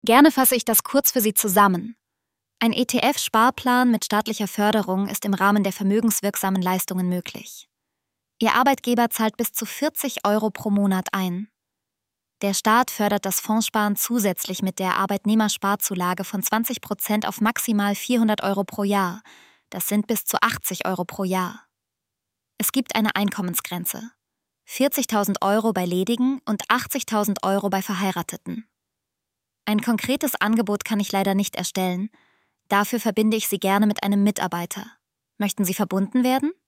Gerne fasse ich das kurz für Sie zusammen. Ein ETF-Sparplan mit staatlicher Förderung ist im Rahmen der vermögenswirksamen Leistungen möglich. Ihr Arbeitgeber zahlt bis zu 40 Euro pro Monat ein. Der Staat fördert das Fondssparen zusätzlich mit der Arbeitnehmersparzulage von 20% auf maximal 400 Euro pro Jahr. Das sind bis zu 80 Euro pro Jahr. Es gibt eine Einkommensgrenze. 40.000 Euro bei Ledigen und 80.000 Euro bei Verheirateten. Ein konkretes Angebot kann ich leider nicht erstellen. Dafür verbinde ich Sie gerne mit einem Mitarbeiter. Möchten Sie verbunden werden?